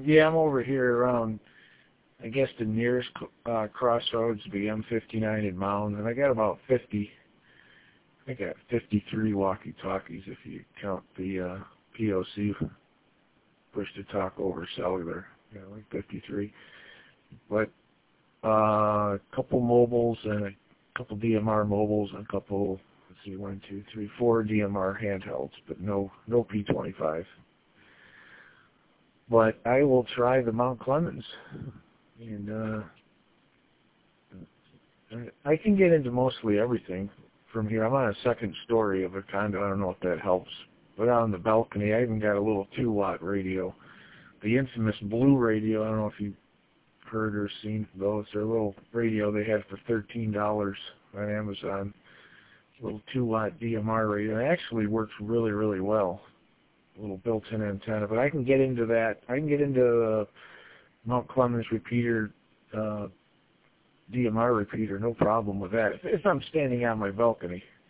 Yeah, I'm over here around, I guess the nearest crossroads would be M59 in Mound, and I got about 50. I got 53 walkie-talkies if you count the POC, push-to-talk over cellular. Yeah, like 53. But a couple mobiles and a couple DMR mobiles and a couple, let's see, 1, 2, 3, 4 DMR handhelds, but no P25. But I will try the Mount Clemens, and I can get into mostly everything from here. I'm on a second story of a condo. I don't know if that helps. But on the balcony, I even got a little 2-watt radio. The infamous Blue radio, I don't know if you've heard or seen those. They're a little radio they had for $13 on Amazon. A little 2-watt DMR radio. It actually works really, really well. A little built-in antenna. But I can get into that. I can get into the Mount Clemens repeater, DMR repeater, no problem with that. If I'm standing on my balcony.